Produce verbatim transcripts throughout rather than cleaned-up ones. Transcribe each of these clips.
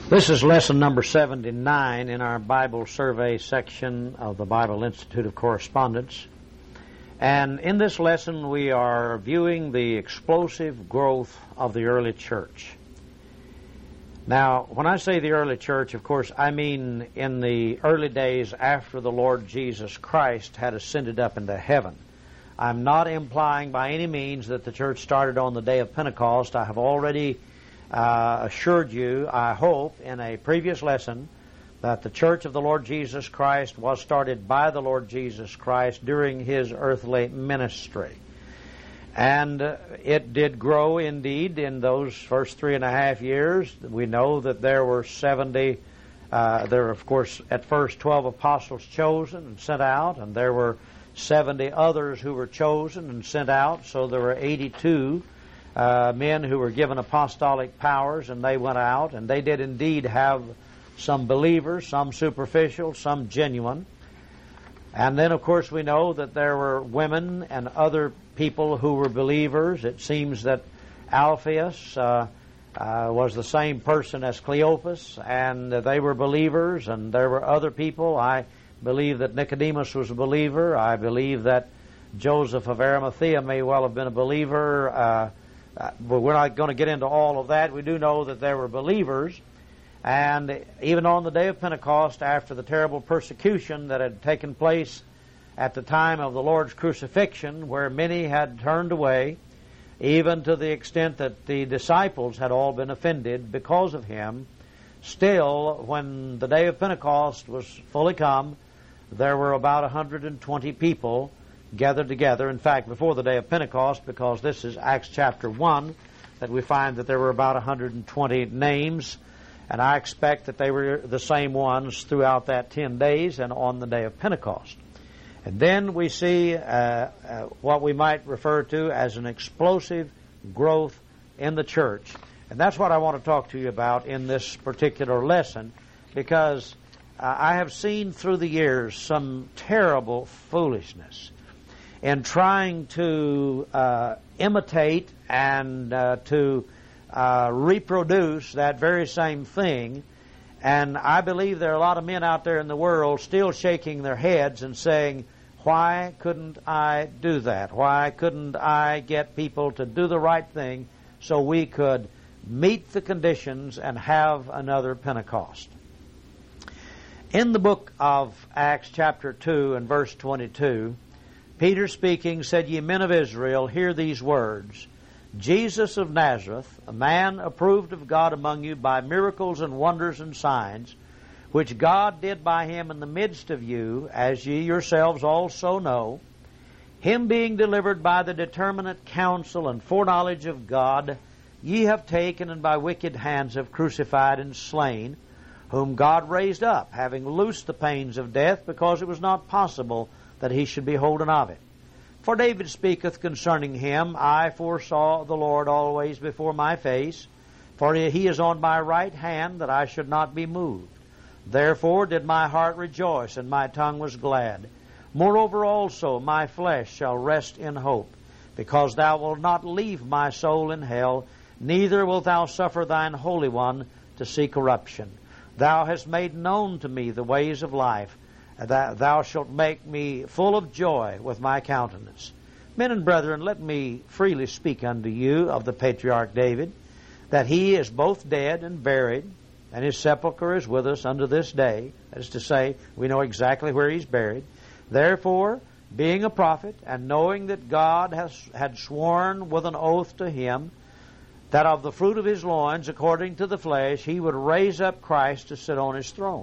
This is lesson number seventy-nine in our Bible survey section of the Bible Institute of Correspondence. And in this lesson we are viewing the explosive growth of the early church. Now, when I say the early church, of course, I mean in the early days after the Lord Jesus Christ had ascended up into heaven. I'm not implying by any means that the church started on the day of Pentecost. I have already Uh, assured you, I hope, in a previous lesson that the Church of the Lord Jesus Christ was started by the Lord Jesus Christ during His earthly ministry. And uh, it did grow indeed in those first three and a half years. We know that there were seventy, uh, there were of course at first twelve apostles chosen and sent out, and there were seventy others who were chosen and sent out, so there were eighty-two Uh, men who were given apostolic powers, and they went out, and they did indeed have some believers, some superficial, some genuine. And then, of course, we know that there were women and other people who were believers. It seems that Alphaeus uh, uh, was the same person as Cleopas, and they were believers, and there were other people. I believe that Nicodemus was a believer. I believe that Joseph of Arimathea may well have been a believer. Uh, Uh, but we're not going to get into all of that. We do know that there were believers, and even on the day of Pentecost, after the terrible persecution that had taken place at the time of the Lord's crucifixion, where many had turned away, even to the extent that the disciples had all been offended because of him, still, when the day of Pentecost was fully come, there were about one hundred twenty people gathered together. In fact, before the day of Pentecost, because this is Acts chapter one, that we find that there were about one hundred twenty names, and I expect that they were the same ones throughout that ten days and on the day of Pentecost. And then we see uh, uh, what we might refer to as an explosive growth in the church. And that's what I want to talk to you about in this particular lesson, because uh, I have seen through the years some terrible foolishness in trying to uh, imitate and uh, to uh, reproduce that very same thing. And I believe there are a lot of men out there in the world still shaking their heads and saying, why couldn't I do that? Why couldn't I get people to do the right thing so we could meet the conditions and have another Pentecost? In the book of Acts chapter two and verse twenty-two, Peter speaking said, Ye men of Israel, hear these words. Jesus of Nazareth, a man approved of God among you by miracles and wonders and signs, which God did by him in the midst of you, as ye yourselves also know, him being delivered by the determinate counsel and foreknowledge of God, ye have taken and by wicked hands have crucified and slain, whom God raised up, having loosed the pains of death, because it was not possible that he should be holden of it. For David speaketh concerning him, I foresaw the Lord always before my face, for he is on my right hand, that I should not be moved. Therefore did my heart rejoice, and my tongue was glad. Moreover also my flesh shall rest in hope, because thou wilt not leave my soul in hell, neither wilt thou suffer thine Holy One to see corruption. Thou hast made known to me the ways of life, that thou shalt make me full of joy with my countenance. Men and brethren, let me freely speak unto you of the patriarch David, that he is both dead and buried, and his sepulchre is with us unto this day. That is to say, we know exactly where he's buried. Therefore, being a prophet, and knowing that God has had sworn with an oath to him, that of the fruit of his loins, according to the flesh, he would raise up Christ to sit on his throne.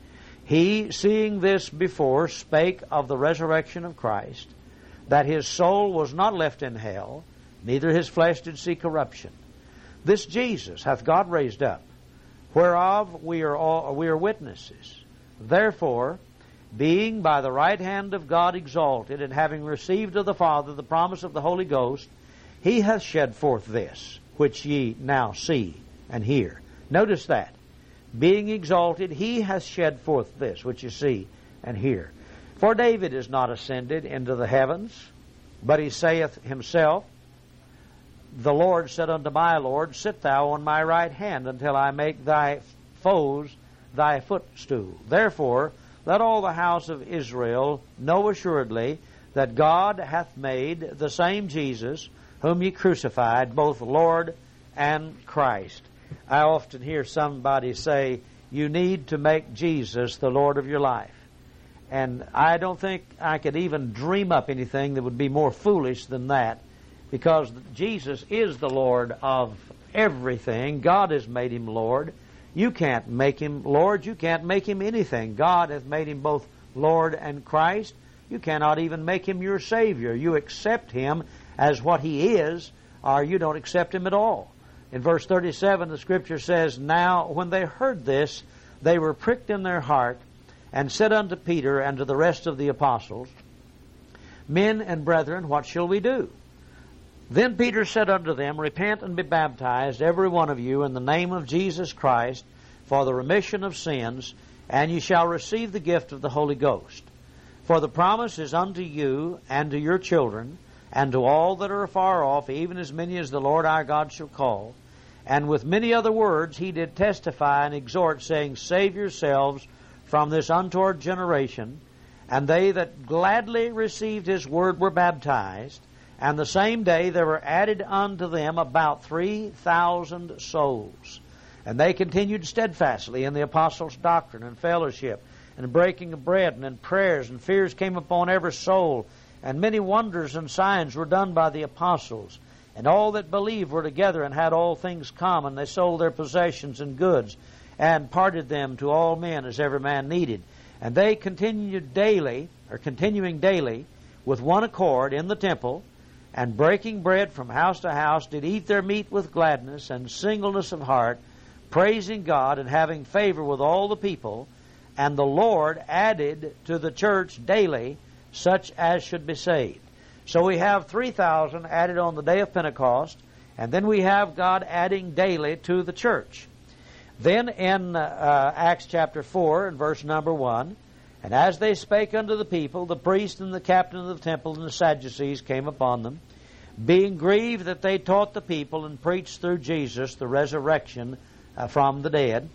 He, seeing this before, spake of the resurrection of Christ, that his soul was not left in hell, neither his flesh did see corruption. This Jesus hath God raised up, whereof we are all, we are witnesses. Therefore, being by the right hand of God exalted, and having received of the Father the promise of the Holy Ghost, he hath shed forth this, which ye now see and hear. Notice that. Being exalted, he hath shed forth this, which you see and hear. For David is not ascended into the heavens, but he saith himself, The Lord said unto my Lord, Sit thou on my right hand, until I make thy foes thy footstool. Therefore, let all the house of Israel know assuredly that God hath made the same Jesus, whom ye crucified, both Lord and Christ. I often hear somebody say, you need to make Jesus the Lord of your life. And I don't think I could even dream up anything that would be more foolish than that, because Jesus is the Lord of everything. God has made Him Lord. You can't make Him Lord. You can't make Him anything. God hath made Him both Lord and Christ. You cannot even make Him your Savior. You accept Him as what He is, or you don't accept Him at all. In verse thirty-seven, the Scripture says, Now when they heard this, they were pricked in their heart, and said unto Peter and to the rest of the apostles, Men and brethren, what shall we do? Then Peter said unto them, Repent and be baptized, every one of you, in the name of Jesus Christ, for the remission of sins, and ye shall receive the gift of the Holy Ghost. For the promise is unto you and to your children, and to all that are afar off, even as many as the Lord our God shall call. And with many other words he did testify and exhort, saying, Save yourselves from this untoward generation. And they that gladly received his word were baptized. And the same day there were added unto them about three thousand souls. And they continued steadfastly in the apostles' doctrine and fellowship, and breaking of bread, and in prayers, and fears came upon every soul. And many wonders and signs were done by the apostles. And all that believed were together and had all things common. They sold their possessions and goods, and parted them to all men as every man needed. And they continued daily, or continuing daily, with one accord in the temple, and breaking bread from house to house, did eat their meat with gladness and singleness of heart, praising God and having favor with all the people. And the Lord added to the church daily such as should be saved. So we have three thousand added on the day of Pentecost, and then we have God adding daily to the church. Then in uh, Acts chapter four and verse number one, And as they spake unto the people, the priest and the captain of the temple and the Sadducees came upon them, being grieved that they taught the people and preached through Jesus the resurrection uh, from the dead.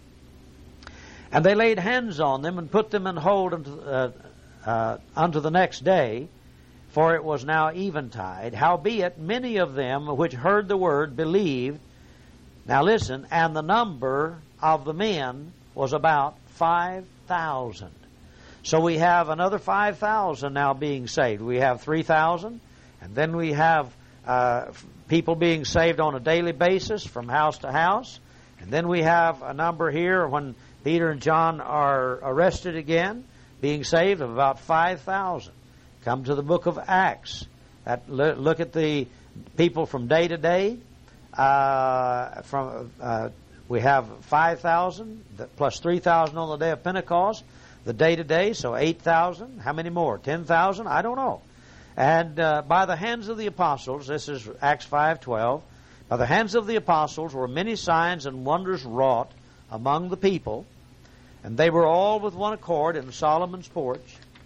And they laid hands on them and put them in hold unto, uh, uh, unto the next day, for it was now eventide. Howbeit many of them which heard the word believed. Now listen, and the number of the men was about five thousand. So we have another five thousand now being saved. We have three thousand, and then we have uh, people being saved on a daily basis from house to house. And then we have a number here when Peter and John are arrested again, being saved, of about five thousand. Come to the book of Acts. That, look at the people from day to day. Uh, from uh, we have five thousand plus three thousand on the day of Pentecost. The day to day, so eight thousand. How many more? ten thousand? I don't know. And uh, by the hands of the apostles, this is Acts five twelve, by the hands of the apostles were many signs and wonders wrought among the people, and they were all with one accord in Solomon's porch.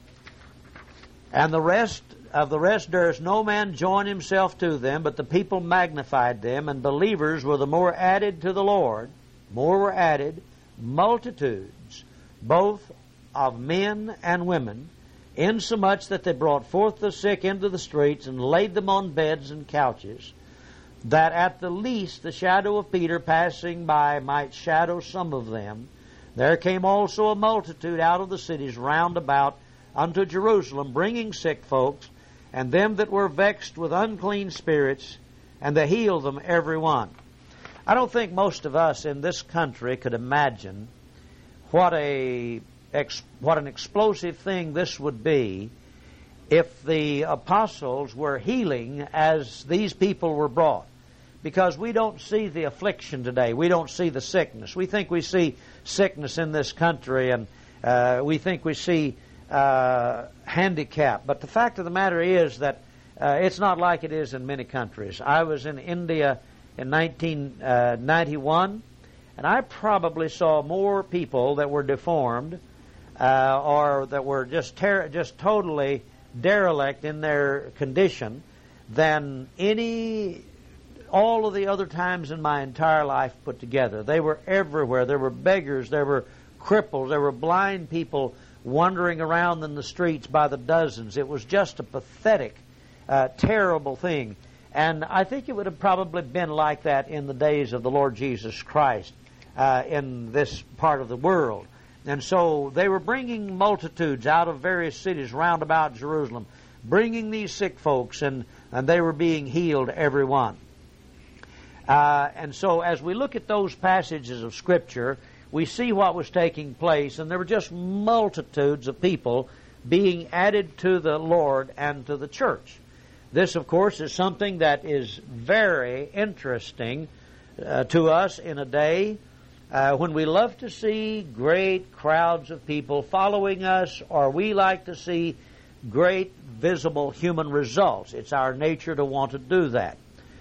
And the rest of the rest durst no man join himself to them, but the people magnified them, and believers were the more added to the Lord. More were added, multitudes, both of men and women, insomuch that they brought forth the sick into the streets, and laid them on beds and couches, that at the least the shadow of Peter passing by might shadow some of them. There came also a multitude out of the cities round about unto Jerusalem, bringing sick folks, and them that were vexed with unclean spirits, and they healed them every one. I don't think most of us in this country could imagine what a ex, what an explosive thing this would be if the apostles were healing as these people were brought. Because we don't see the affliction today. We don't see the sickness. We think we see sickness in this country, and uh, we think we see uh, handicap. But the fact of the matter is that uh, it's not like it is in many countries. I was in India in nineteen ninety-one, and I probably saw more people that were deformed uh, or that were just ter- just totally derelict in their condition than any all of the other times in my entire life put together. They were everywhere. There were beggars, there were cripples, there were blind people wandering around in the streets by the dozens. It was just a pathetic, uh, terrible thing. And I think it would have probably been like that in the days of the Lord Jesus Christ uh, in this part of the world. And so they were bringing multitudes out of various cities round about Jerusalem, bringing these sick folks, and, and they were being healed, every one. Uh, and so as we look at those passages of Scripture, we see what was taking place, and there were just multitudes of people being added to the Lord and to the church. This, of course, is something that is very interesting uh, to us in a day uh, when we love to see great crowds of people following us, or we like to see great visible human results. It's our nature to want to do that.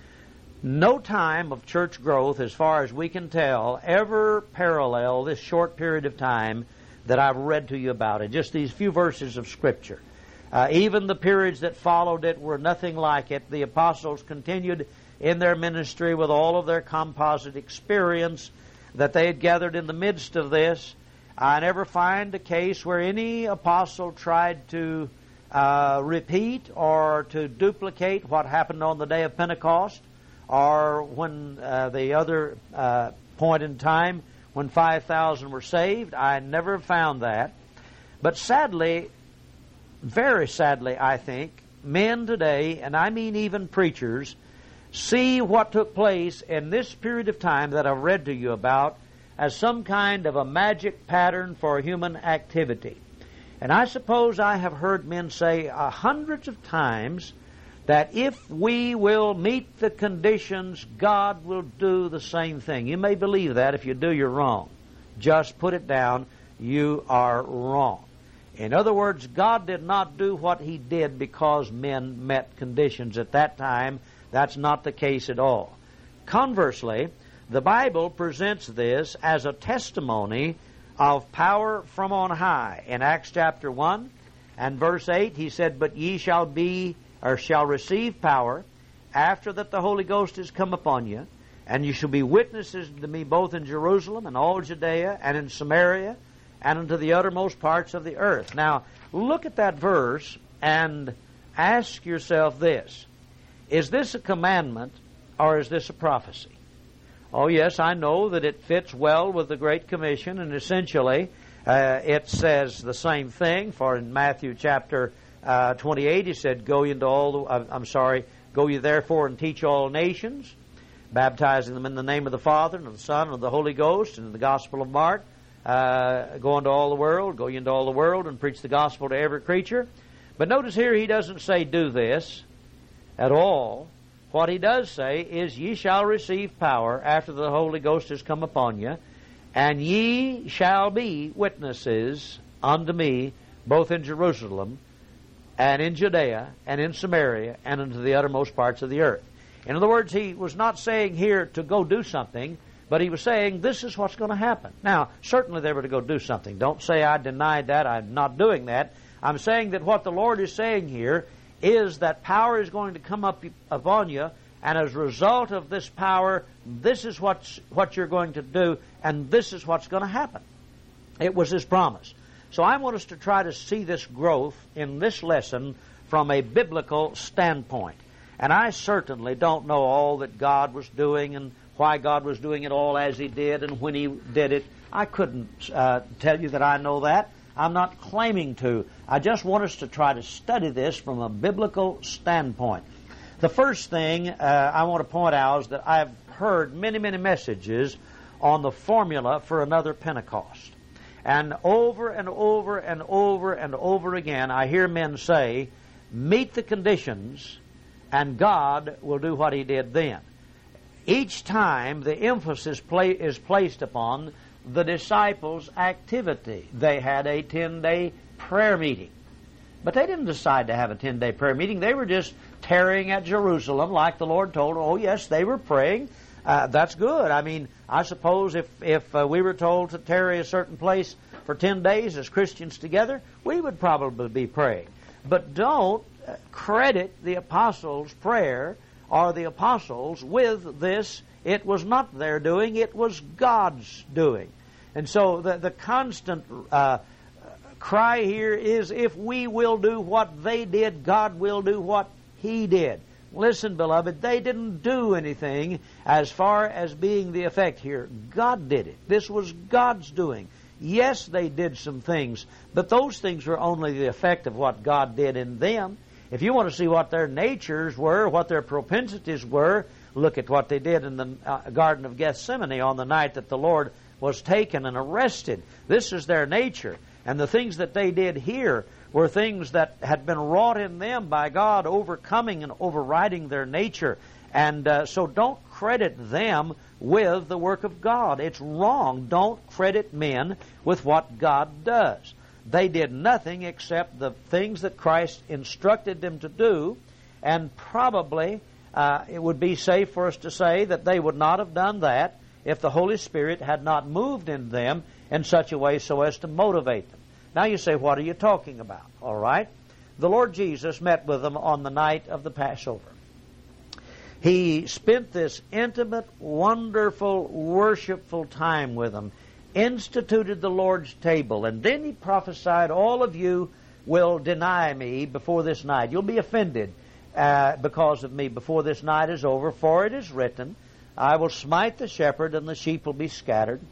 No time of church growth, as far as we can tell, ever parallel this short period of time that I've read to you about it, just these few verses of Scripture. Uh, even the periods that followed it were nothing like it. The apostles continued in their ministry with all of their composite experience that they had gathered in the midst of this. I never find a case where any apostle tried to uh, repeat or to duplicate what happened on the day of Pentecost, or when uh, the other uh, point in time when five thousand were saved. I never found that. But sadly, very sadly, I think, men today, and I mean even preachers, see what took place in this period of time that I've read to you about as some kind of a magic pattern for human activity. And I suppose I have heard men say uh, hundreds of times that if we will meet the conditions, God will do the same thing. You may believe that. If you do, you're wrong. Just put it down. You are wrong. In other words, God did not do what He did because men met conditions at that time. That's not the case at all. Conversely, the Bible presents this as a testimony of power from on high. In Acts chapter one and verse eight, He said, "But ye shall be, or shall receive power, after that the Holy Ghost is come upon you, and you shall be witnesses to me both in Jerusalem and all Judea and in Samaria, and unto the uttermost parts of the earth." Now, look at that verse and ask yourself this. Is this a commandment or is this a prophecy? Oh, yes, I know that it fits well with the Great Commission, and essentially uh, it says the same thing. For in Matthew chapter uh, twenty-eight, He said, "Go ye into all the, uh, I'm sorry, go ye therefore and teach all nations, baptizing them in the name of the Father and of the Son and of the Holy Ghost," and in the Gospel of Mark, Uh, go into all the world, go ye into all the world and preach the gospel to every creature. But notice here He doesn't say do this at all. What He does say is, "Ye shall receive power after the Holy Ghost has come upon you, and ye shall be witnesses unto me both in Jerusalem and in Judea and in Samaria and unto the uttermost parts of the earth." In other words, He was not saying here to go do something, but He was saying, this is what's going to happen. Now, certainly they were to go do something. Don't say I denied that. I'm not doing that. I'm saying that what the Lord is saying here is that power is going to come up upon you, and as a result of this power, this is what's, what you're going to do, and this is what's going to happen. It was His promise. So I want us to try to see this growth in this lesson from a biblical standpoint. And I certainly don't know all that God was doing and why God was doing it all as He did and when He did it. I couldn't uh, tell you that I know that. I'm not claiming to. I just want us to try to study this from a biblical standpoint. The first thing uh, I want to point out is that I've heard many, many messages on the formula for another Pentecost. And over and over and over and over again, I hear men say, meet the conditions and God will do what He did then. Each time the emphasis play, is placed upon the disciples' activity. They had a ten-day prayer meeting. But they didn't decide to have a ten-day prayer meeting. They were just tarrying at Jerusalem like the Lord told them. Oh, yes, they were praying. Uh, that's good. I mean, I suppose if, if uh, we were told to tarry a certain place for ten days as Christians together, we would probably be praying. But don't credit the apostles' prayer or the apostles with this. It was not their doing, it was God's doing. And so the, the constant uh, cry here is, if we will do what they did, God will do what He did. Listen, beloved, they didn't do anything as far as being the effect here. God did it. This was God's doing. Yes, they did some things, but those things were only the effect of what God did in them. If you want to see what their natures were, what their propensities were, look at what they did in the uh, Garden of Gethsemane on the night that the Lord was taken and arrested. This is their nature. And the things that they did here were things that had been wrought in them by God, overcoming and overriding their nature. And uh, so don't credit them with the work of God. It's wrong. Don't credit men with what God does. They did nothing except the things that Christ instructed them to do, and probably uh, it would be safe for us to say that they would not have done that if the Holy Spirit had not moved in them in such a way so as to motivate them. Now you say, what are you talking about? All right. The Lord Jesus met with them on the night of the Passover. He spent this intimate, wonderful, worshipful time with them, instituted the Lord's table, and then He prophesied, all of you will deny me before this night. You'll be offended uh, because of me before this night is over, for it is written, I will smite the shepherd and the sheep will be scattered.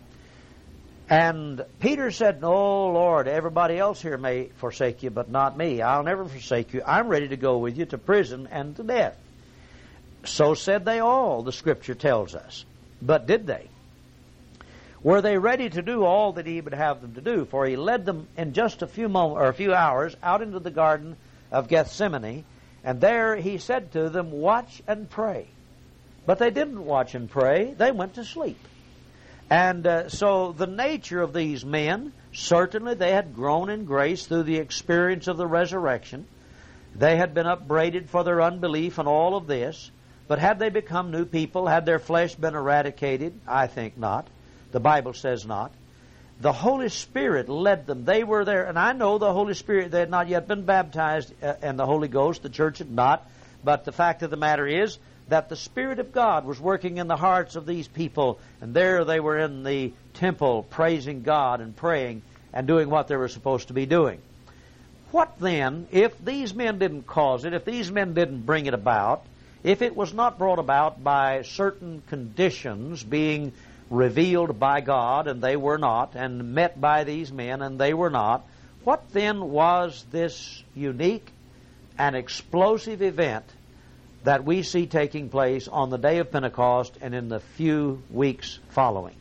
And Peter said, no, Lord, everybody else here may forsake you, but not me. I'll never forsake you. I'm ready to go with you to prison and to death. So said they all, the Scripture tells us. But did they? Were they ready to do all that He would have them to do? For He led them in just a few moments or a few hours out into the Garden of Gethsemane, and there He said to them, watch and pray. But they didn't watch and pray. They went to sleep. And uh, so the nature of these men, certainly they had grown in grace through the experience of the resurrection. They had been upbraided for their unbelief and all of this. But had they become new people? Had their flesh been eradicated? I think not. The Bible says not. The Holy Spirit led them. They were there. And I know the Holy Spirit, they had not yet been baptized uh, in the Holy Ghost. The church had not. But the fact of the matter is that the Spirit of God was working in the hearts of these people, and there they were in the temple praising God and praying and doing what they were supposed to be doing. What then, if these men didn't cause it, if these men didn't bring it about, if it was not brought about by certain conditions being revealed by God, and they were not, and met by these men, and they were not, what then was this unique and explosive event that we see taking place on the day of Pentecost and in the few weeks following?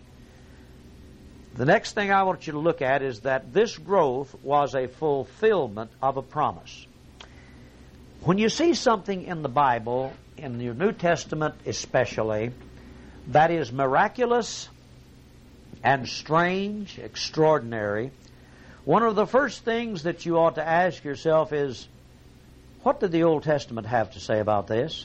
The next thing I want you to look at is that this growth was a fulfillment of a promise. When you see something in the Bible, in your New Testament especially, that is miraculous and strange, extraordinary, one of the first things that you ought to ask yourself is, what did the Old Testament have to say about this?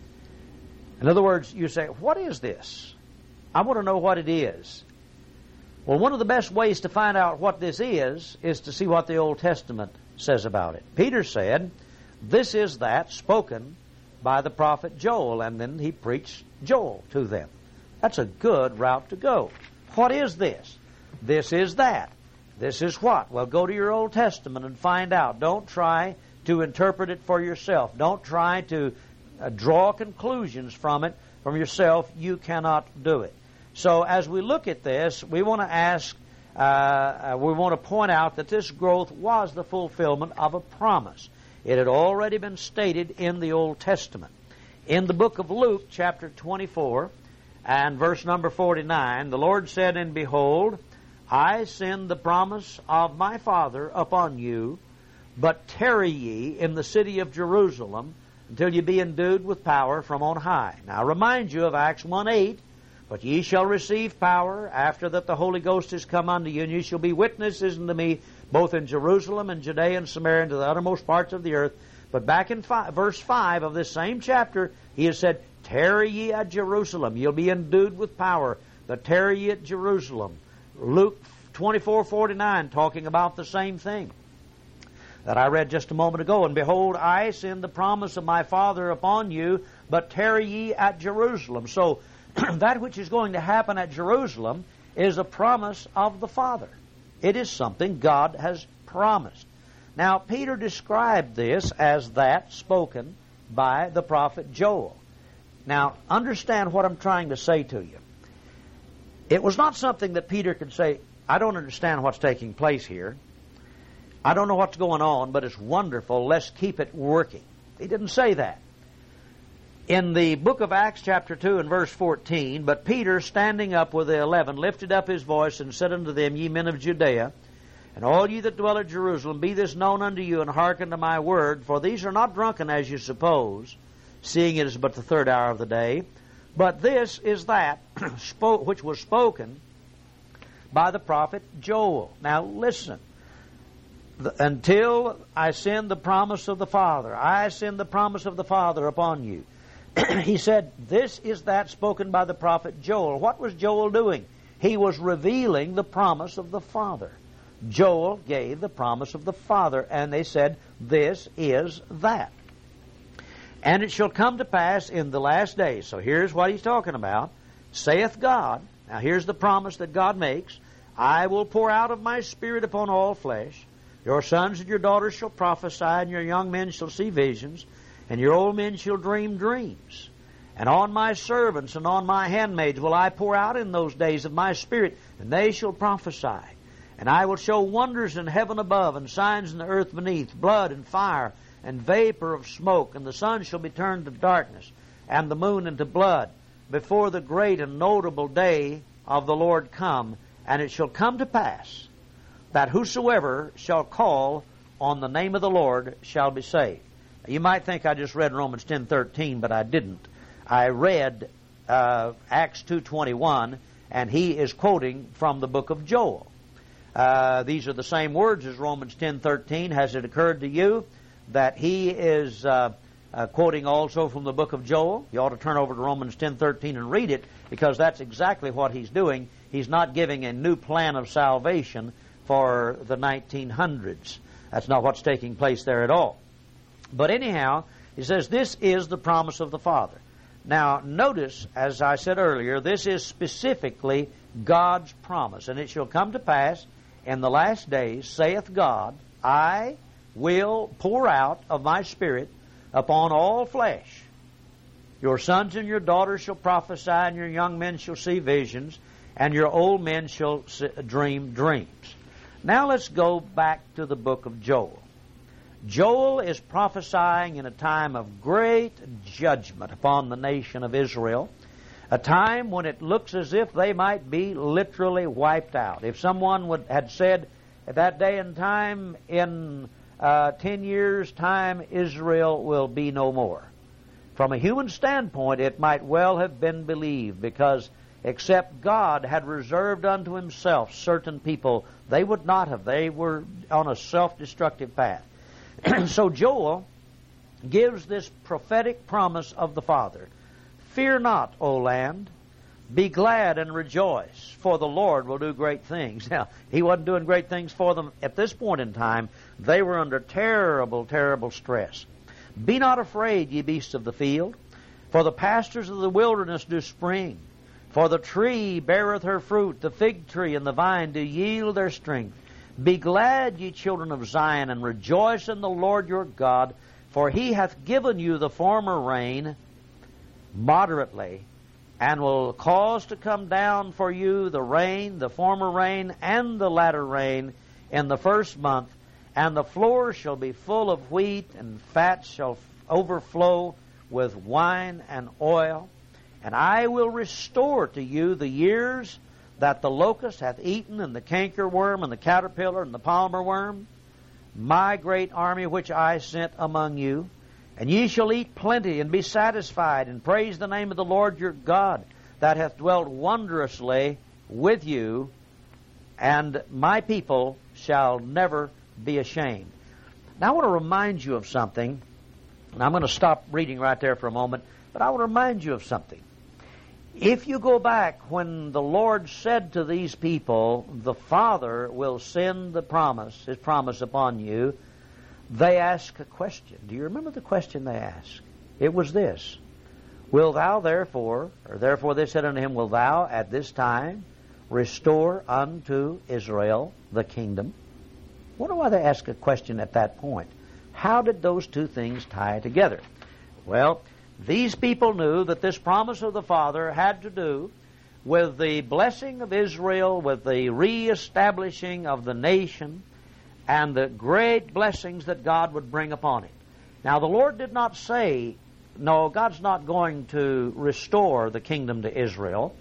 In other words, you say, what is this? I want to know what it is. Well, one of the best ways to find out what this is, is to see what the Old Testament says about it. Peter said, this is that spoken by the prophet Joel, and then he preached Joel to them. That's a good route to go. What is this? This is that. This is what? Well, go to your Old Testament and find out. Don't try to interpret it for yourself. Don't try to uh, draw conclusions from it from yourself. You cannot do it. So as we look at this, we want to ask, uh, uh, we want to point out that this growth was the fulfillment of a promise. It had already been stated in the Old Testament. In the book of Luke, chapter twenty-four, and verse number forty-nine, the Lord said, and behold, I send the promise of my Father upon you, but tarry ye in the city of Jerusalem until ye be endued with power from on high. Now I remind you of Acts one eight, but ye shall receive power after that the Holy Ghost is come unto you, and ye shall be witnesses unto me both in Jerusalem and Judea and Samaria and to the uttermost parts of the earth. But back in five, verse five of this same chapter, he has said, tarry ye at Jerusalem. You'll be endued with power, but tarry ye at Jerusalem. Luke twenty-four forty-nine, talking about the same thing that I read just a moment ago. And behold, I send the promise of my Father upon you, but tarry ye at Jerusalem. So that which is going to happen at Jerusalem is a promise of the Father. It is something God has promised. Now, Peter described this as that spoken by the prophet Joel. Now, understand what I'm trying to say to you. It was not something that Peter could say, I don't understand what's taking place here. I don't know what's going on, but it's wonderful. Let's keep it working. He didn't say that. In the book of Acts chapter two and verse fourteen, but Peter, standing up with the eleven, lifted up his voice and said unto them, Ye men of Judea, and all ye that dwell at Jerusalem, be this known unto you, and hearken to my word, for these are not drunken as you suppose, seeing it is but the third hour of the day, but this is that which was spoken by the prophet Joel. Now listen. Until I send the promise of the Father, I send the promise of the Father upon you. He said, this is that spoken by the prophet Joel. What was Joel doing? He was revealing the promise of the Father. Joel gave the promise of the Father, and they said, this is that. And it shall come to pass in the last days. So here's what he's talking about. Saith God, now here's the promise that God makes, I will pour out of my Spirit upon all flesh. Your sons and your daughters shall prophesy, and your young men shall see visions, and your old men shall dream dreams. And on my servants and on my handmaids will I pour out in those days of my Spirit, and they shall prophesy. And I will show wonders in heaven above, and signs in the earth beneath, blood and fire, and vapor of smoke. And the sun shall be turned to darkness, and the moon into blood, before the great and notable day of the Lord come. And it shall come to pass, that whosoever shall call on the name of the Lord shall be saved. Now, you might think I just read Romans ten thirteen, but I didn't. I read uh, Acts two twenty-one, and he is quoting from the book of Joel. Uh, these are the same words as Romans ten thirteen. Has it occurred to you that he is uh, uh, quoting also from the book of Joel? You ought to turn over to Romans ten thirteen and read it, because that's exactly what he's doing. He's not giving a new plan of salvation for the nineteen hundreds. That's not what's taking place there at all. But anyhow, he says this is the promise of the Father. Now, notice, as I said earlier, this is specifically God's promise. And it shall come to pass in the last days, saith God, I will pour out of my Spirit upon all flesh. Your sons and your daughters shall prophesy, and your young men shall see visions, and your old men shall dream dreams. Now let's go back to the book of Joel. Joel is prophesying in a time of great judgment upon the nation of Israel, a time when it looks as if they might be literally wiped out. If someone would, had said at that day and time, in uh, ten years' time, Israel will be no more. From a human standpoint, it might well have been believed, because except God had reserved unto himself certain people, they would not have. They were on a self-destructive path. So Joel gives this prophetic promise of the Father. Fear not, O land. Be glad and rejoice, for the Lord will do great things. Now, he wasn't doing great things for them at this point in time. They were under terrible, terrible stress. Be not afraid, ye beasts of the field, for the pastures of the wilderness do spring. For the tree beareth her fruit, the fig tree and the vine do yield their strength. Be glad, ye children of Zion, and rejoice in the Lord your God, for he hath given you the former rain moderately, and will cause to come down for you the rain, the former rain, and the latter rain in the first month. And the floor shall be full of wheat, and fat shall overflow with wine and oil. And I will restore to you the years that the locust hath eaten, and the cankerworm, and the caterpillar, and the palmer worm, my great army which I sent among you. And ye shall eat plenty, and be satisfied, and praise the name of the Lord your God, that hath dwelt wondrously with you, and my people shall never be ashamed. Now I want to remind you of something, and I'm going to stop reading right there for a moment, but I want to remind you of something. If you go back when the Lord said to these people, the Father will send the promise, His promise upon you, they asked a question. Do you remember the question they asked? It was this: Wilt thou therefore, or therefore they said unto him, Wilt thou at this time restore unto Israel the kingdom? I wonder why they ask a question at that point. How did those two things tie together? Well, these people knew that this promise of the Father had to do with the blessing of Israel, with the reestablishing of the nation, and the great blessings that God would bring upon it. Now, the Lord did not say, no, God's not going to restore the kingdom to Israel.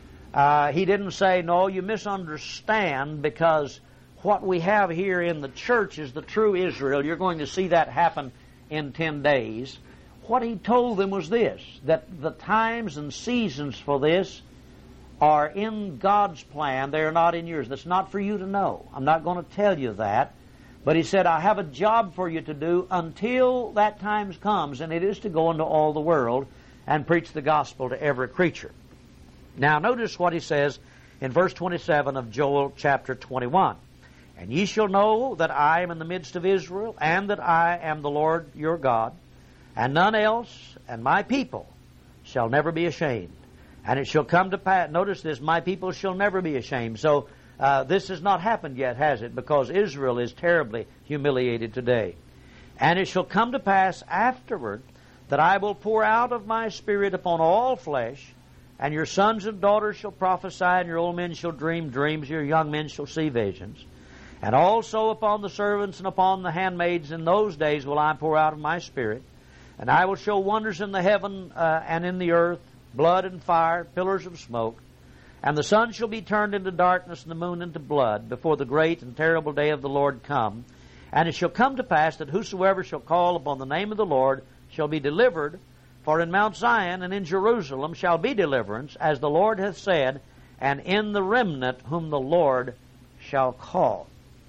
Uh, he didn't say, no, you misunderstand, because what we have here in the church is the true Israel. You're going to see that happen in ten days. What he told them was this, that the times and seasons for this are in God's plan. They are not in yours. That's not for you to know. I'm not going to tell you that. But he said, I have a job for you to do until that time comes, and it is to go into all the world and preach the gospel to every creature. Now, notice what he says in verse twenty-seven of Joel chapter twenty-one. And ye shall know that I am in the midst of Israel, and that I am the Lord your God, and none else, and my people shall never be ashamed. And it shall come to pass, notice this, my people shall never be ashamed. So uh, this has not happened yet, has it? Because Israel is terribly humiliated today. And it shall come to pass afterward that I will pour out of my Spirit upon all flesh, and your sons and daughters shall prophesy, and your old men shall dream dreams, your young men shall see visions. And also upon the servants and upon the handmaids in those days will I pour out of my Spirit. And I will show wonders in the heaven uh, and in the earth, blood and fire, pillars of smoke. And the sun shall be turned into darkness and the moon into blood before the great and terrible day of the Lord come. And it shall come to pass that whosoever shall call upon the name of the Lord shall be delivered. For in Mount Zion and in Jerusalem shall be deliverance, as the Lord hath said, and in the remnant whom the Lord shall call.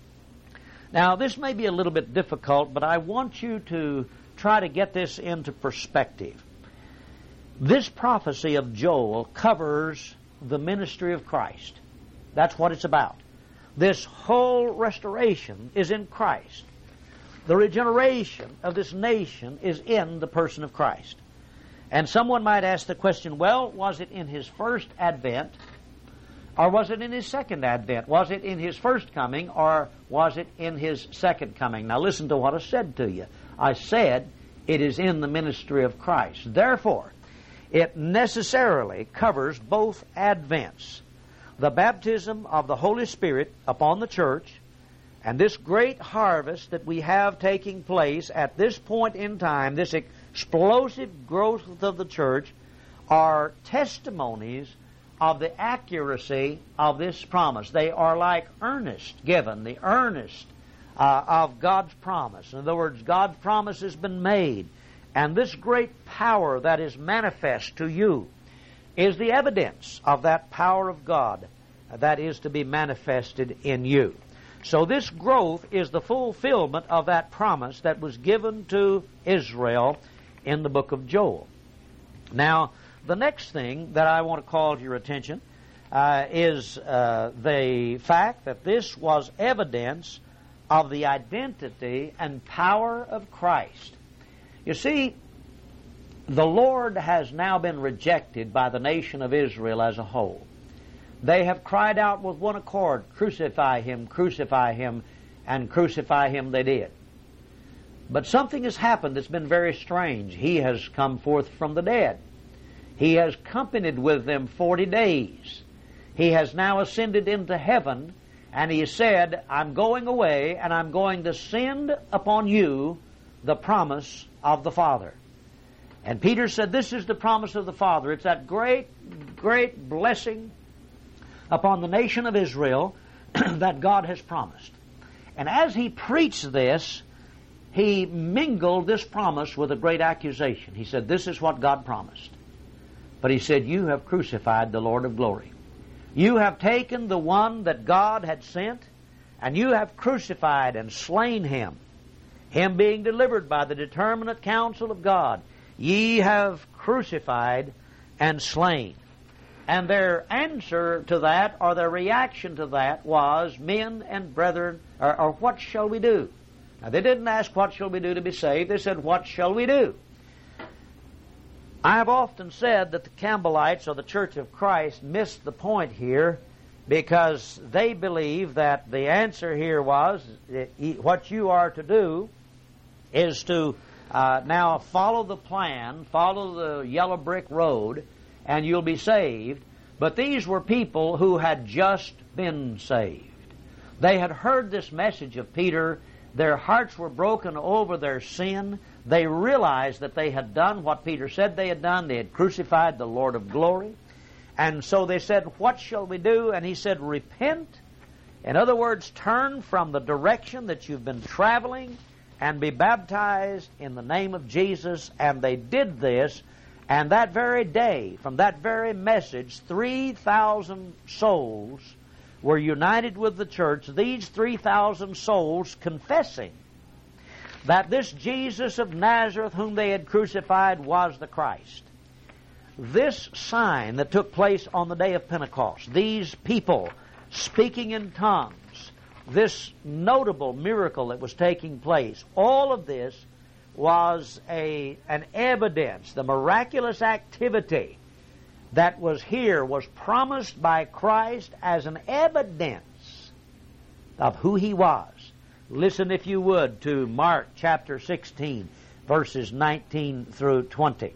Now, this may be a little bit difficult, but I want you to try to get this into perspective. This prophecy of Joel covers the ministry of Christ. That's what it's about. This whole restoration is in Christ. The regeneration of this nation is in the person of Christ. And someone might ask the question, well, was it in His first advent, or was it in His second advent? Was it in His first coming, or was it in His second coming? Now listen to what I said to you. I said it is in the ministry of Christ. Therefore, it necessarily covers both advents. The baptism of the Holy Spirit upon the church, and this great harvest that we have taking place at this point in time, this explosive growth of the church, are testimonies of the accuracy of this promise. They are like earnest given, the earnest uh, of God's promise. In other words, God's promise has been made. And this great power that is manifest to you is the evidence of that power of God that is to be manifested in you. So this growth is the fulfillment of that promise that was given to Israel in the book of Joel. Now, the next thing that I want to call to your attention uh, is uh, the fact that this was evidence of the identity and power of Christ. You see, the Lord has now been rejected by the nation of Israel as a whole. They have cried out with one accord, crucify Him, crucify Him, and crucify Him they did. But something has happened that's been very strange. He has come forth from the dead. He has companied with them forty days. He has now ascended into heaven, and He said, I'm going away, and I'm going to send upon you the promise of the Father. And Peter said, this is the promise of the Father. It's that great, great blessing upon the nation of Israel that God has promised. And as he preached this, he mingled this promise with a great accusation. He said, this is what God promised. But he said, you have crucified the Lord of glory. You have taken the one that God had sent, and you have crucified and slain Him. Him being delivered by the determinate counsel of God. Ye have crucified and slain. And their answer to that, or their reaction to that, was, men and brethren, or, or what shall we do? Now, they didn't ask, what shall we do to be saved? They said, what shall we do? I have often said that the Campbellites, or the Church of Christ, missed the point here because they believe that the answer here was what you are to do is to uh, now follow the plan, follow the yellow brick road, and you'll be saved. But these were people who had just been saved. They had heard this message of Peter. Their hearts were broken over their sin. They realized that they had done what Peter said they had done. They had crucified the Lord of glory. And so they said, what shall we do? And he said, repent. In other words, turn from the direction that you've been traveling and be baptized in the name of Jesus. And they did this. And that very day, from that very message, three thousand souls were united with the church. These three thousand souls confessing that this Jesus of Nazareth whom they had crucified was the Christ. This sign that took place on the day of Pentecost, these people speaking in tongues, this notable miracle that was taking place, all of this was a an evidence, the miraculous activity that was here was promised by Christ as an evidence of who He was. Listen, if you would, to Mark chapter sixteen, verses nineteen through twenty.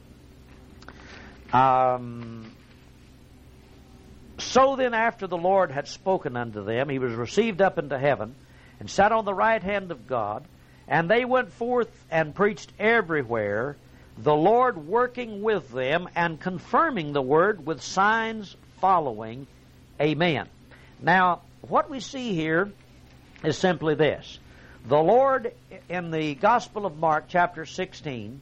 Um, so then, after the Lord had spoken unto them, He was received up into heaven, and sat on the right hand of God. And they went forth and preached everywhere, the Lord working with them and confirming the word with signs following. Amen. Now, what we see here is simply this. The Lord, in the Gospel of Mark, chapter sixteen,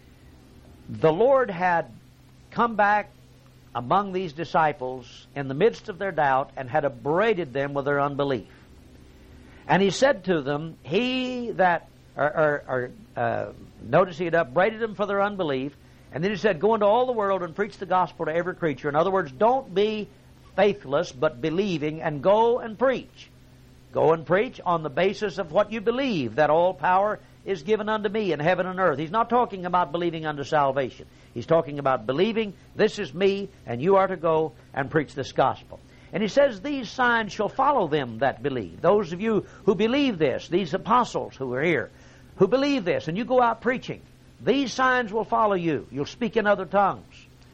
the Lord had come back among these disciples in the midst of their doubt and had upbraided them with their unbelief. And He said to them, He that, or, or, or uh, notice He had upbraided them for their unbelief, and then He said, go into all the world and preach the gospel to every creature. In other words, don't be faithless, but believing, and go and preach. Go and preach on the basis of what you believe, that all power is given unto me in heaven and earth. He's not talking about believing unto salvation. He's talking about believing, this is me, and you are to go and preach this gospel. And He says, these signs shall follow them that believe. Those of you who believe this, these apostles who are here, who believe this, and you go out preaching, these signs will follow you. You'll speak in other tongues.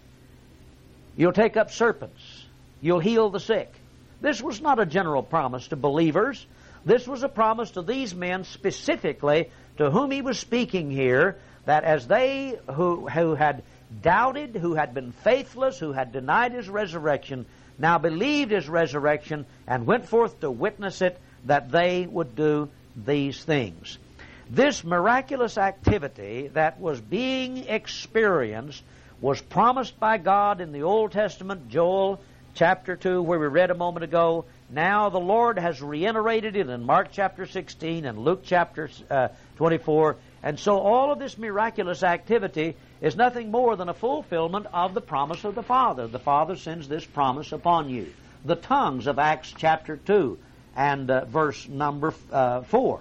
You'll take up serpents. You'll heal the sick. This was not a general promise to believers. This was a promise to these men specifically to whom He was speaking here, that as they who, who had doubted, who had been faithless, who had denied His resurrection, now believed His resurrection and went forth to witness it, that they would do these things. This miraculous activity that was being experienced was promised by God in the Old Testament, Joel chapter two, where we read a moment ago. Now the Lord has reiterated it in Mark chapter sixteen and Luke chapter uh, twenty-four. And so all of this miraculous activity is nothing more than a fulfillment of the promise of the Father. The Father sends this promise upon you. The tongues of Acts chapter two and uh, verse number uh, four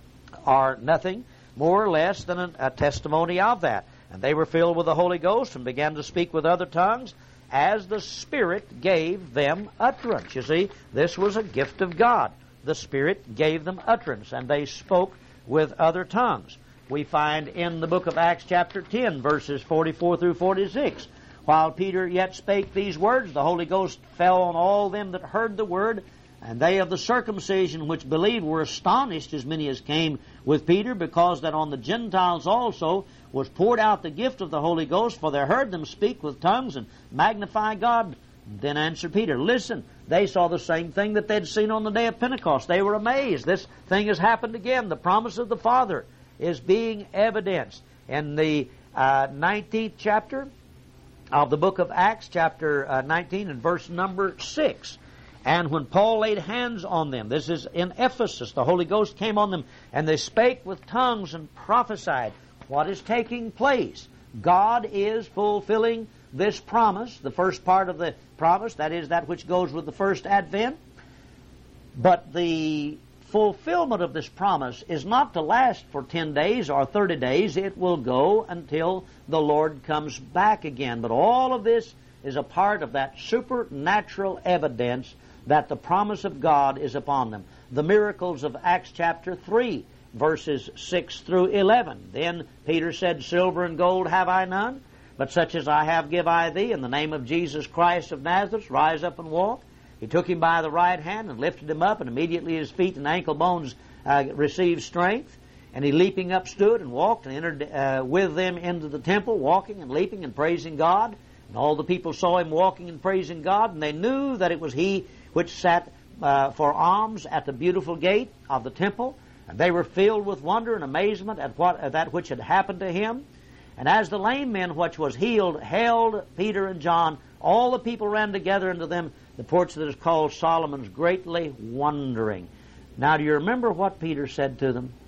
are nothing more or less than a, a testimony of that. And they were filled with the Holy Ghost and began to speak with other tongues as the Spirit gave them utterance. You see, this was a gift of God. The Spirit gave them utterance, and they spoke with other tongues. We find in the book of Acts chapter ten, verses forty-four through forty-six, while Peter yet spake these words, the Holy Ghost fell on all them that heard the word, and they of the circumcision which believed were astonished, as many as came with Peter, because that on the Gentiles also was poured out the gift of the Holy Ghost, for they heard them speak with tongues and magnify God. Then answered Peter, listen, they saw the same thing that they'd seen on the day of Pentecost. They were amazed. This thing has happened again. The promise of the Father is being evidenced. In the uh, nineteenth chapter of the book of Acts, chapter uh, nineteen and verse number six, and when Paul laid hands on them, this is in Ephesus, the Holy Ghost came on them, and they spake with tongues and prophesied. What is taking place? God is fulfilling this promise, the first part of the promise, that is that which goes with the first advent. But the fulfillment of this promise is not to last for ten days or thirty days. It will go until the Lord comes back again. But all of this is a part of that supernatural evidence that the promise of God is upon them. The miracles of Acts chapter three, verses six through eleven. Then Peter said, Silver and gold have I none, but such as I have give I thee. In the name of Jesus Christ of Nazareth, rise up and walk. He took him by the right hand and lifted him up, and immediately his feet and ankle bones uh, received strength. And he leaping up stood and walked and entered uh, with them into the temple, walking and leaping and praising God. And all the people saw him walking and praising God, and they knew that it was he which sat uh, for alms at the beautiful gate of the temple. And they were filled with wonder and amazement at what at that which had happened to him. And as the lame men which was healed held Peter and John, all the people ran together unto them, the porch that is called Solomon's, greatly wondering. Now, do you remember what Peter said to them?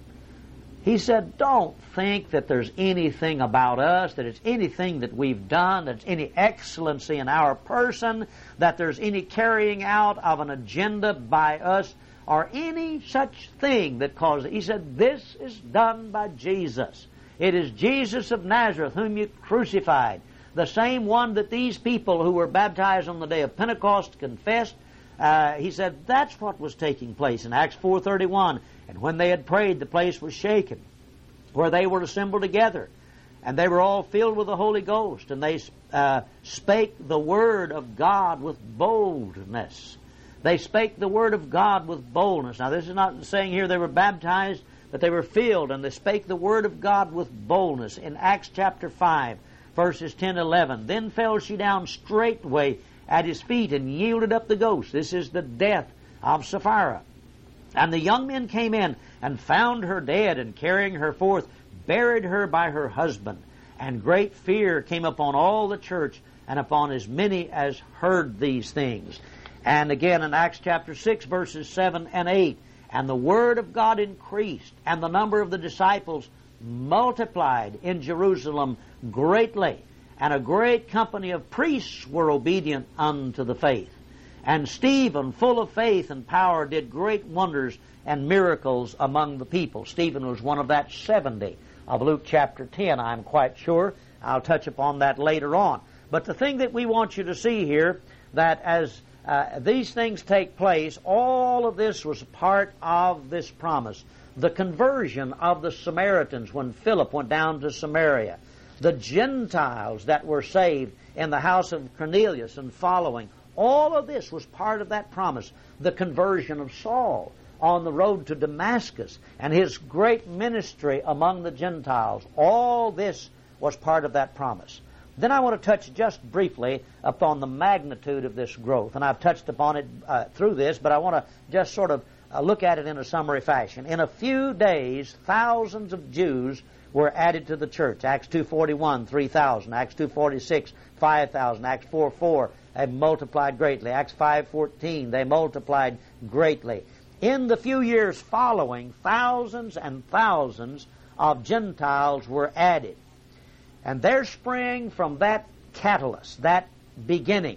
He said, don't think that there's anything about us, that it's anything that we've done, that it's any excellency in our person, that there's any carrying out of an agenda by us, or any such thing that causes it. He said, this is done by Jesus. It is Jesus of Nazareth whom you crucified. The same one that these people who were baptized on the day of Pentecost confessed. Uh, he said that's what was taking place in Acts four thirty-one. And when they had prayed, the place was shaken, where they were assembled together. And they were all filled with the Holy Ghost. And they uh, spake the word of God with boldness. They spake the word of God with boldness. Now, this is not saying here they were baptized, but they were filled, and they spake the word of God with boldness. In Acts chapter five, verses ten and eleven, then fell she down straightway at his feet and yielded up the ghost. This is the death of Sapphira. And the young men came in and found her dead, and carrying her forth, buried her by her husband. And great fear came upon all the church and upon as many as heard these things. And again in Acts chapter six, verses seven and eight, and the word of God increased, and the number of the disciples multiplied in Jerusalem greatly, and a great company of priests were obedient unto the faith. And Stephen, full of faith and power, did great wonders and miracles among the people. Stephen was one of that seventy of Luke chapter ten, I'm quite sure. I'll touch upon that later on. But the thing that we want you to see here, that as uh, these things take place, all of this was part of this promise. The conversion of the Samaritans when Philip went down to Samaria. The Gentiles that were saved in the house of Cornelius and following. All of this was part of that promise. The conversion of Saul on the road to Damascus and his great ministry among the Gentiles. All this was part of that promise. Then I want to touch just briefly upon the magnitude of this growth. And I've touched upon it uh, through this, but I want to just sort of uh, look at it in a summary fashion. In a few days, thousands of Jews were added to the church. Acts two forty-one, three thousand. Acts two forty-six, five thousand. Acts four four, they multiplied greatly. Acts five fourteen, they multiplied greatly. In the few years following, thousands and thousands of Gentiles were added. And there sprang from that catalyst, that beginning,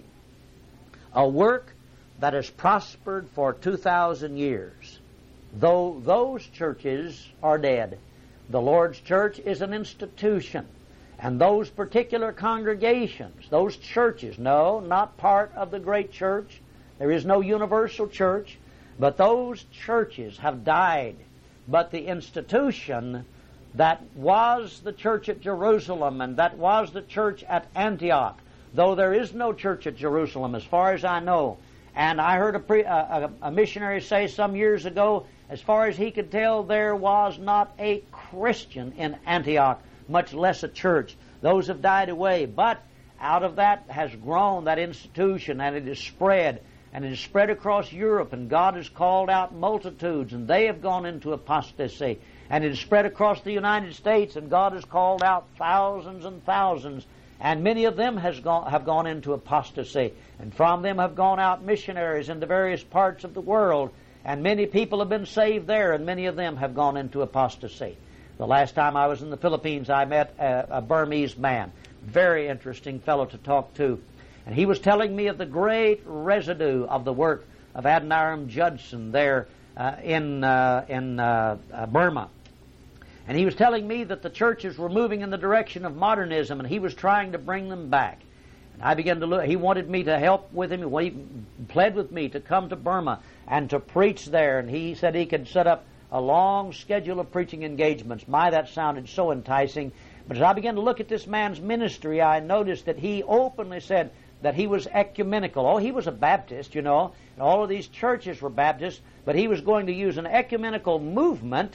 a work that has prospered for two thousand years. Though those churches are dead, the Lord's church is an institution. And those particular congregations, those churches, no, not part of the great church. There is no universal church. But those churches have died. But the institution that was the church at Jerusalem and that was the church at Antioch, though there is no church at Jerusalem as far as I know. And I heard a, pre, a, a missionary say some years ago, as far as he could tell, there was not a Christian in Antioch, much less a church. Those have died away. But out of that has grown that institution, and it has spread. And it has spread across Europe, and God has called out multitudes, and they have gone into apostasy. And it has spread across the United States, and God has called out thousands and thousands, and many of them has gone, have gone into apostasy. And from them have gone out missionaries into various parts of the world, and many people have been saved there, and many of them have gone into apostasy. The last time I was in the Philippines, I met a, a Burmese man, very interesting fellow to talk to. And he was telling me of the great residue of the work of Adoniram Judson there uh, in uh, in uh, uh, Burma. And he was telling me that the churches were moving in the direction of modernism, and he was trying to bring them back. And I began to look. He wanted me to help with him. He pled with me to come to Burma and to preach there. And he said he could set up a long schedule of preaching engagements. My, that sounded so enticing. But as I began to look at this man's ministry, I noticed that he openly said that he was ecumenical. Oh, he was a Baptist, you know, and all of these churches were Baptists, but he was going to use an ecumenical movement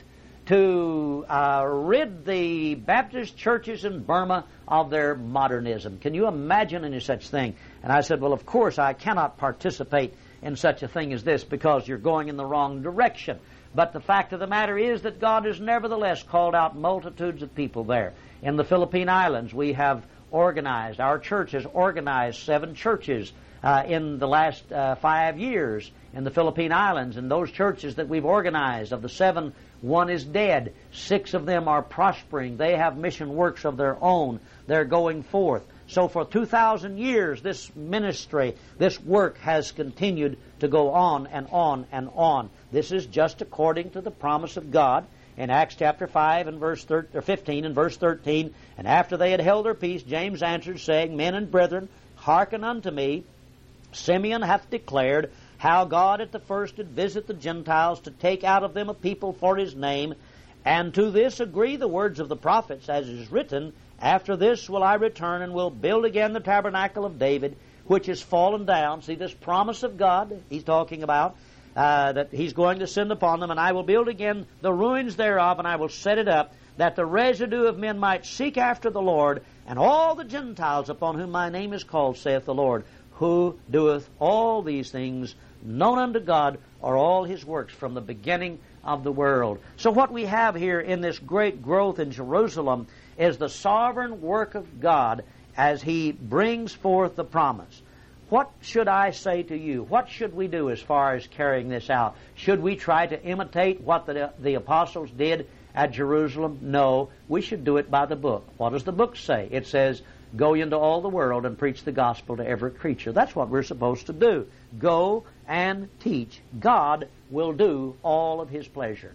to uh, rid the Baptist churches in Burma of their modernism. Can you imagine any such thing? And I said, well, of course, I cannot participate in such a thing as this because you're going in the wrong direction. But the fact of the matter is that God has nevertheless called out multitudes of people there. In the Philippine Islands, we have organized, our church has organized seven churches uh, in the last uh, five years in the Philippine Islands. And those churches that we've organized, of the seven, one is dead. Six of them are prospering. They have mission works of their own. They're going forth. So for two thousand years, this ministry, this work has continued to go on and on and on. This is just according to the promise of God. In Acts chapter five and verse thirteen, or fifteen and verse thirteen, and after they had held their peace, James answered, saying, Men and brethren, hearken unto me. Simeon hath declared how God at the first did visit the Gentiles to take out of them a people for his name. And to this agree the words of the prophets, as is written, After this will I return, and will build again the tabernacle of David, which is fallen down. See, this promise of God he's talking about, uh, that he's going to send upon them, and I will build again the ruins thereof, and I will set it up, that the residue of men might seek after the Lord, and all the Gentiles upon whom my name is called, saith the Lord, who doeth all these things, known unto God are all his works from the beginning of the world. So what we have here in this great growth in Jerusalem is the sovereign work of God as he brings forth the promise. What should I say to you? What should we do as far as carrying this out? Should we try to imitate what the, the apostles did at Jerusalem? No, we should do it by the book. What does the book say? It says, Go into all the world and preach the gospel to every creature. That's what we're supposed to do. Go and teach. God will do all of his pleasure.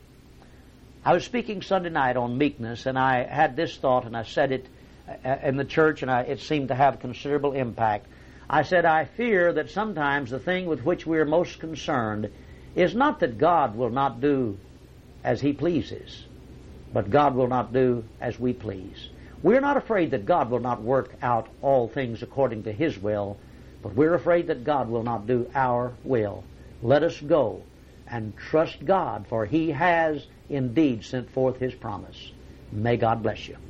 I was speaking Sunday night on meekness, and I had this thought, and I said it in the church, and I, it seemed to have considerable impact. I said, I fear that sometimes the thing with which we are most concerned is not that God will not do as he pleases, but God will not do as we please. We're not afraid that God will not work out all things according to his will, but we're afraid that God will not do our will. Let us go and trust God, for he has indeed sent forth his promise. May God bless you.